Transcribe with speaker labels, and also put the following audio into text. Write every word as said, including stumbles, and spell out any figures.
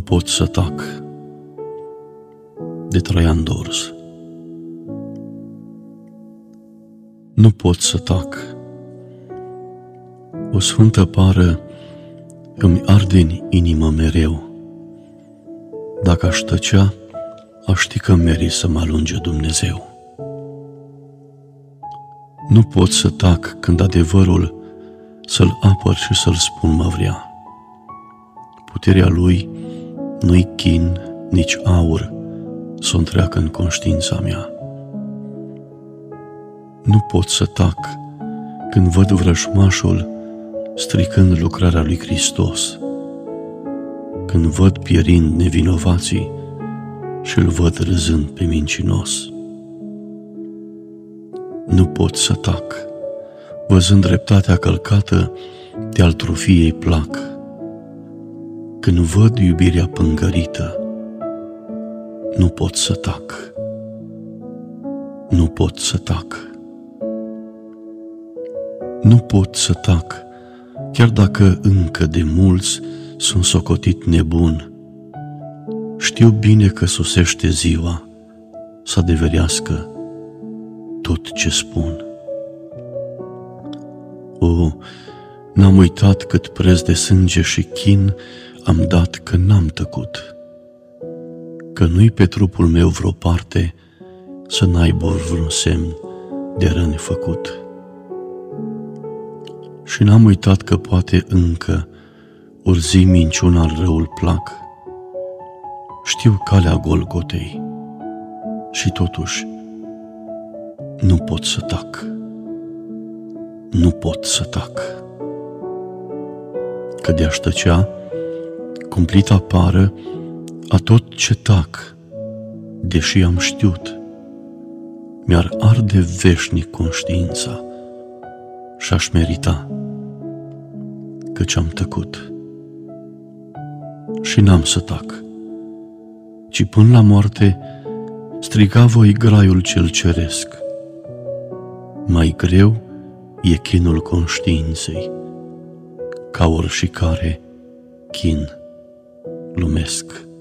Speaker 1: pot să tac, de Traian Dors. Nu pot să tac. O sfântă pară îmi arde în inimă mereu. Dacă aș tăcea, aș ști că meri să mă alunge Dumnezeu. Nu pot să tac când adevărul să-l apăr și să-l spun mă vrea. Puterea lui nu-i chin, nici aur să o întreacă în conștiința mea. Nu pot să tac când văd vrăjmașul stricând lucrarea lui Hristos, când văd pierind nevinovații și îl văd râzând pe mincinos. Nu pot să tac, văzând dreptatea călcată de al trufiei plac, când văd iubirea pângărită. Nu pot să tac, nu pot să tac. Nu pot să tac, chiar dacă încă de mulți sunt socotit nebun. Știu bine că sosește ziua să adeverească tot ce spun. O, n-am uitat cât preț de sânge și chin am dat că n-am tăcut, că nu-i pe trupul meu vreo parte să n-aibă vreun semn de răni făcut. Și n-am uitat că poate încă urzi minciuna al răul plac. Știu calea Golgotei și totuși nu pot să tac, nu pot să tac. Că de-aș tăcea, cumplit apară a tot ce tac, deși am știut, mi-ar arde veșnic conștiința și-aș merita, căci am tăcut. Și n-am să tac, ci până la moarte striga voi graiul cel ceresc. Mai greu e chinul conștiinței, ca oricare chin lumesc.